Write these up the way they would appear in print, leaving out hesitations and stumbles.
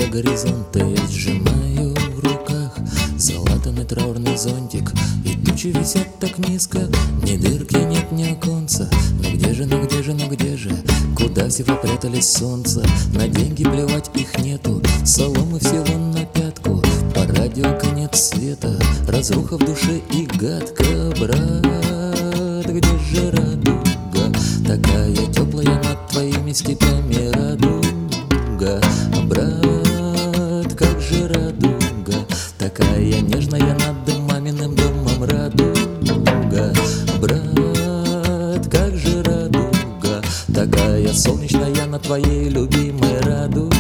горизонта я сжимаю в руках залатанный траурный зонтик, и тучи висят так низко, ни дырки нет, ни оконца. Но где же, ну где же, ну где же, куда все попрятались солнца? На деньги плевать их нету, соломы все вон на пятку. По радио конец света, разруха в душе и гадко. Брат, где же радуга, такая теплая над твоими степями радуга? Брат, как же радуга, такая нежная над маминым домом радуга? Брат, как же радуга, такая солнечная над твоей любимой радуга?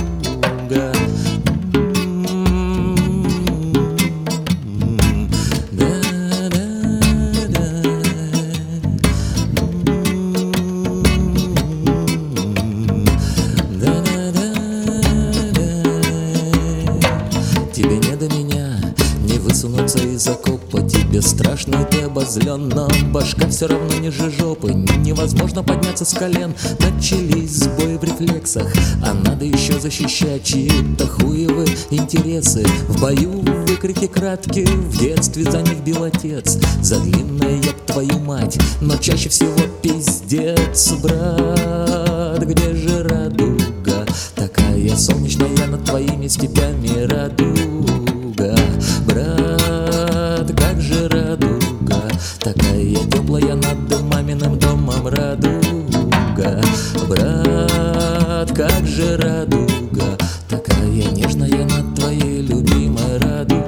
Тебе не до меня, не высунуться из окопа. Тебе страшно, и ты обозлен, но башка все равно ниже жопы. Невозможно подняться с колен, начались сбои в рефлексах, а надо еще защищать чьи-то хуевы интересы. В бою выкрики краткие, в детстве за них бил отец. За длинное, еб твою мать, но чаще всего пиздец. Брат, где же радуга, такая солнечная над твоими степями радуга? Брат, как же радуга, такая теплая над маминым домом радуга? Брат, как же радуга, такая нежная над твоей любимой радуга?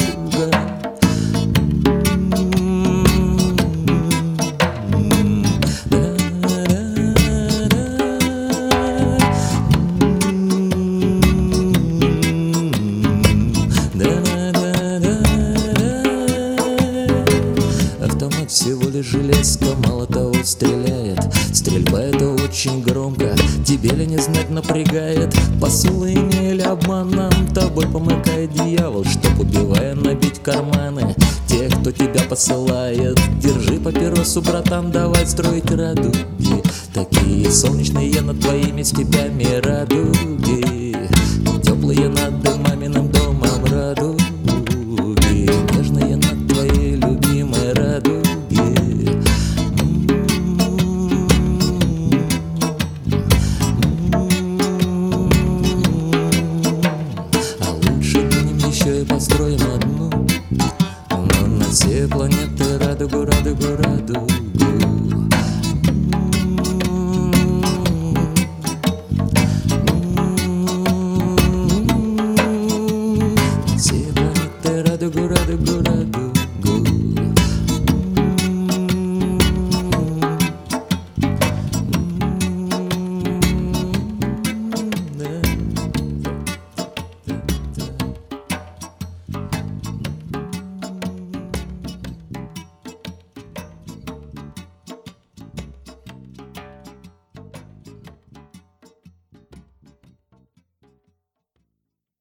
Всего лишь железка, мало того стреляет. Стрельба это очень громко, тебе ли не знать напрягает. Посулами или обманом тобой помыкает дьявол, чтоб, убивая, набить карманы тех, кто тебя посылает. Держи папиросу, братан, давай строить радуги, такие солнечные над твоими степями радуги, теплые над